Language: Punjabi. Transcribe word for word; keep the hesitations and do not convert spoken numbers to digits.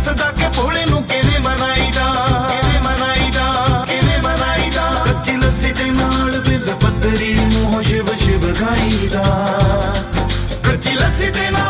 ਦੱਸਦਾ ਕਿ ਭੋਲੇ ਨੂੰ ਕਿਵੇਂ ਮਨਾਈਦਾ, ਕਿਵੇਂ ਮਨਾਈਦਾ, ਕਿਵੇਂ ਮਨਾਈਦਾ। ਕੱਚੀ ਲੱਸੀ ਦੇ ਨਾਲ ਬਿਲ ਪੱਤਰੀ ਮੂੰਹੋਂ ਸ਼ਿਵ ਸ਼ਿਵ ਖਾਈਦਾ, ਕੱਚੀ ਲੱਸੀ ਦੇ ਨਾਲ